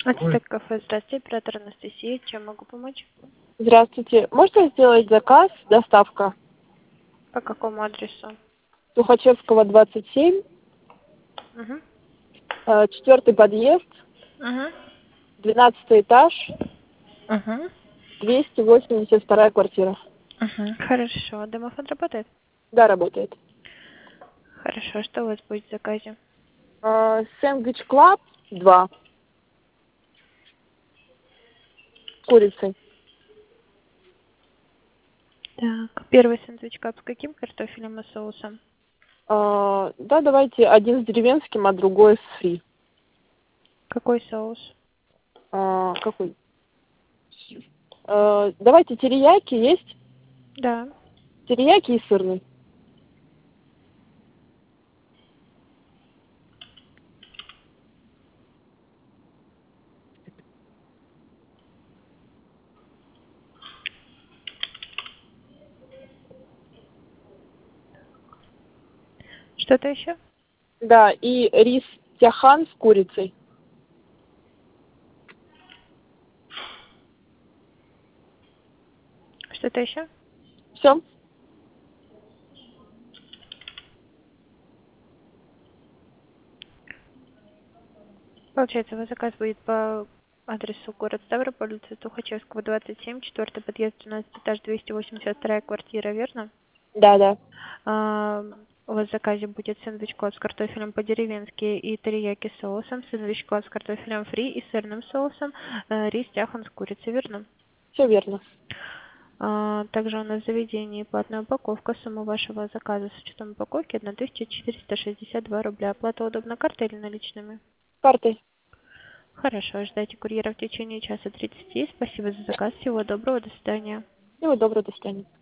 Ацтек кафе, здравствуйте, оператор Анастасия, чем могу помочь? Здравствуйте. Можно сделать заказ, доставка? По какому адресу? Тухачевского, 27, Угу. 4 подъезд, Угу. 12 этаж, Угу. 282 квартира. Угу. Хорошо. Домофон работает? Да, работает. Хорошо. Что у вас будет в заказе? Сэндвич Клаб 2 с курицей. Так, первый сэндвич кап с каким картофелем и соусом? Да, давайте один с деревенским, а другой с фри. Какой соус? Какой? Давайте терияки есть? Да. Терияки и сырный. Что-то еще? Да, и рис тяхан с курицей. Что-то еще? Все? Получается, у вас заказ будет по адресу город Ставрополь, улица Тухачевского, 27, 4 подъезд, 12 этаж, 282 квартира, верно? Да, да. У вас в заказе будет сэндвич клаб с картофелем по-деревенски и терияки с соусом, сэндвич клаб с картофелем фри и сырным соусом, рис тяхан с курицей, верно? Все верно. Также у нас в заведении платная упаковка. Сумма вашего заказа с учетом упаковки 1462 рубля. Оплата удобна картой или наличными? Картой. Хорошо, ждайте курьера в течение часа 30. Спасибо за заказ. Всего доброго, до свидания. Всего доброго, до свидания.